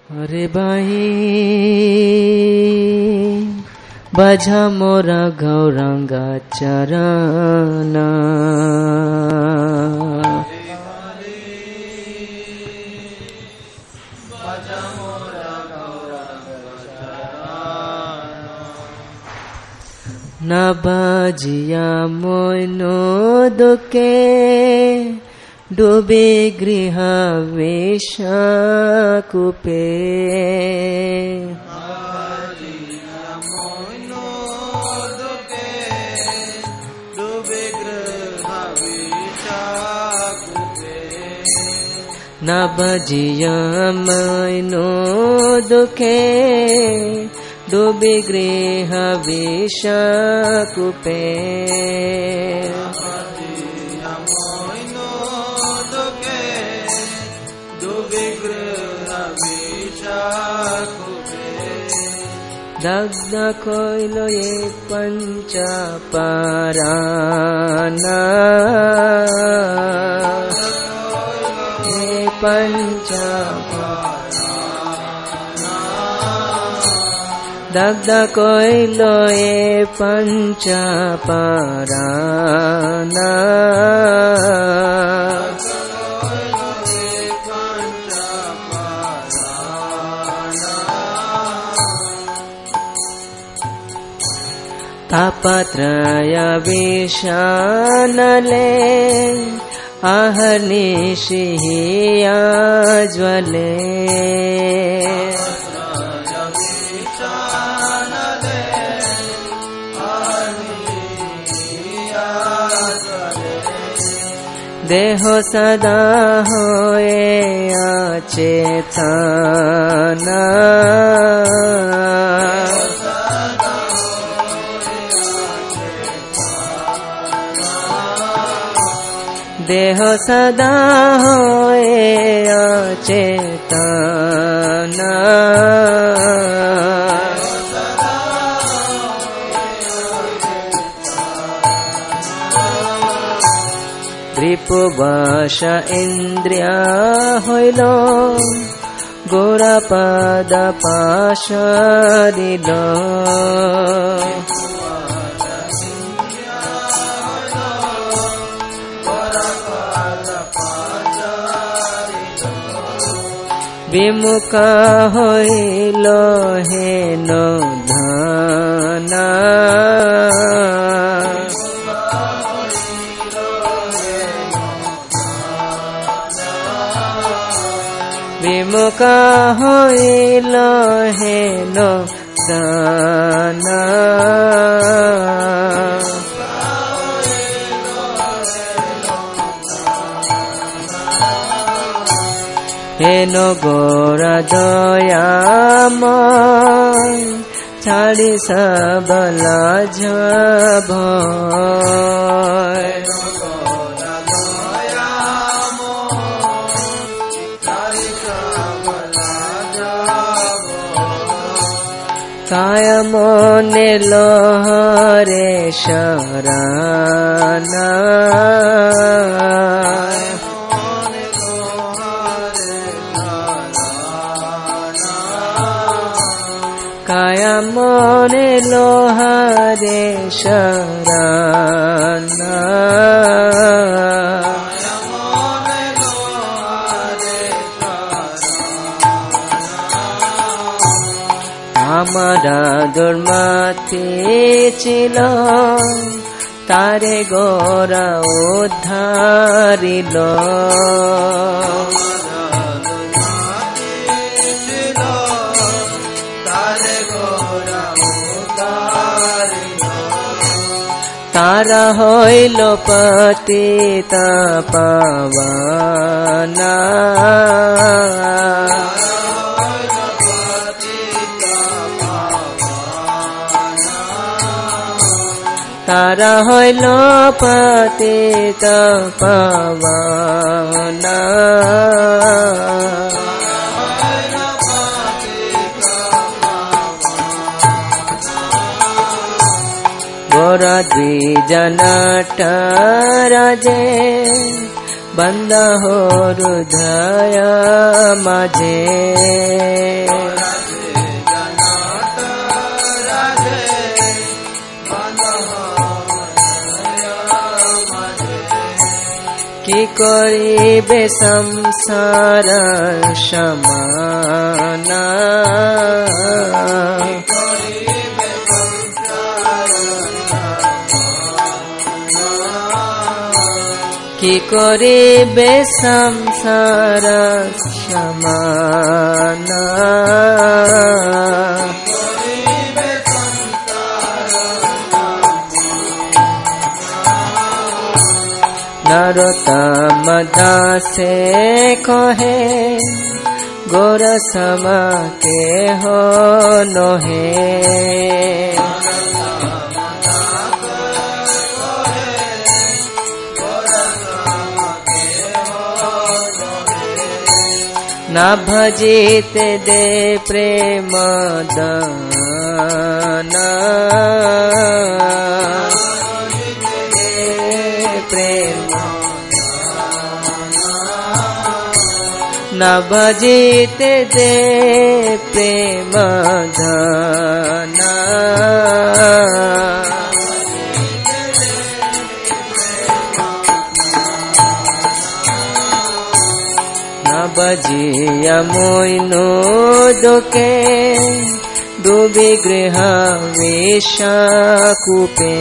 अरे बाई बाजा मोरा गौरांगा चरण न बाजिया मोइनो दुके डूबे गृह वेशाकुपे न बजिया मोइनो दुके डूबे गृह वेशाकुपे दग्ध कोइलो ये पंच पाराना ये पंच दग्ध कोइलो ये पंच पाराना तापत्रय विशानले अहर्निशिया ज्वले देहो सदा होए अचेतना देह सदा होए अचेतना रिपुवश इंद्रिया होइल गोरपद पाशरिल विमुख होइल हेन धना विमुख होइल हेन धना हेन गोर दयामय छाड़ी सबला भय काय मने लहरे शरणा काय मने लोहारे शरणा हमारा दुर्मति चिल तारे गोरा उद्धारिल तारा होइल पतित पावना तारा होइल पतित पावना गोरा द्विजनट राजे বান্দা হৃদয় মাঝে কি করিবে সংসার সমানা কি করিবে সংসার সমানা নরোত্তম দাসে কহে গোর সমা কেহ নহে না ভজিতে দে প্রেম দানা না ভজিতে দে প্রেম ধনা না বজিয়া মইনো দোকে ডুবি গৃহ বিষকূপে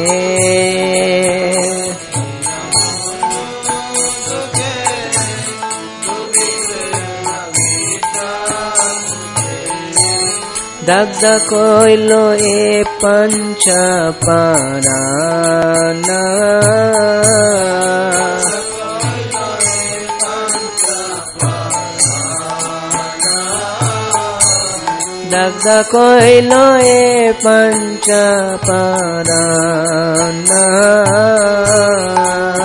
দগ্ধ কইল এ পঞ্চ পারানা দগ্ধ কইল এ পঞ্চ পারানা